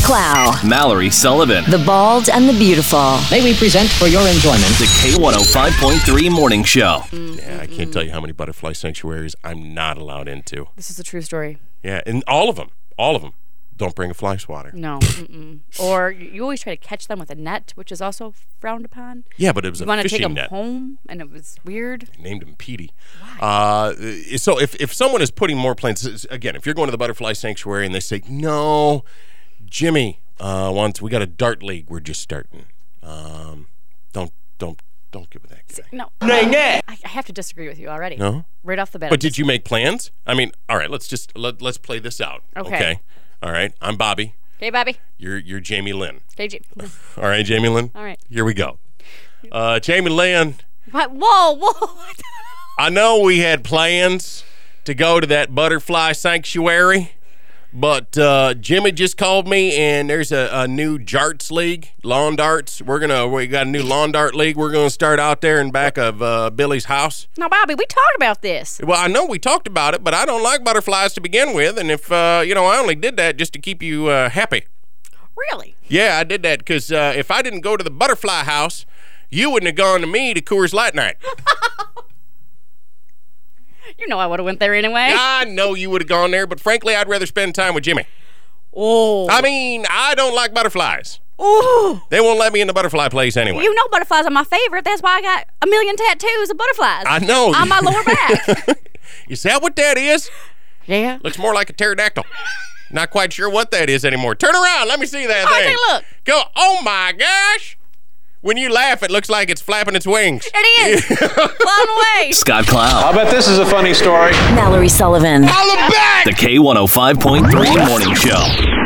Clow, Mallory Sullivan. the bald and the beautiful. May we present for your enjoyment The K105.3 Morning Show. Yeah, I can't tell you how many butterfly sanctuaries I'm not allowed into. This is a true story. Yeah, and all of them. Don't bring a fly swatter. No. Or you always try to catch them with a net, which is also frowned upon. Yeah, but it was You a want to take fishing them net. home, and it was weird. Named him Petey. So if someone is putting more plants, again, if you're going to the butterfly sanctuary and they say, no, Jimmy, we got a dart league, we're just starting. Don't get with that guy. No. I have to disagree with you already. No? Right off the bat. But did you make plans? I mean, all right, let's play this out. Okay. All right, I'm Bobby. Okay, Bobby. You're Jamie Lynn. Okay, All right, Jamie Lynn. All right. Here we go. Jamie Lynn, What? Whoa. I know we had plans to go to that butterfly sanctuary, but Jimmy just called me, and there's a new jarts league, lawn darts. We got a new lawn dart league. We're gonna start out there in back of Billy's house. No, Bobby, we talked about this. Well, I know we talked about it, but I don't like butterflies to begin with, and if I only did that just to keep you happy. Really? Yeah, I did that because if I didn't go to the butterfly house, you wouldn't have gone to me to Coors Light night. You know I would have went there anyway. I know you would have gone there, but frankly, I'd rather spend time with Jimmy. Oh. I mean, I don't like butterflies. Ooh. They won't let me in the butterfly place anyway. You know butterflies are my favorite. That's why I got a million tattoos of butterflies. I know. On my lower back. Is that what that is? Yeah. Looks more like a pterodactyl. Not quite sure what that is anymore. Turn around. Let me see that Oh, thing. take a look. Go. Oh, my gosh. When you laugh, it looks like it's flapping its wings. It is. Blown away. Scott Clow. I bet this is a funny story. Mallory Sullivan. Holla back! The K105.3 Morning Show.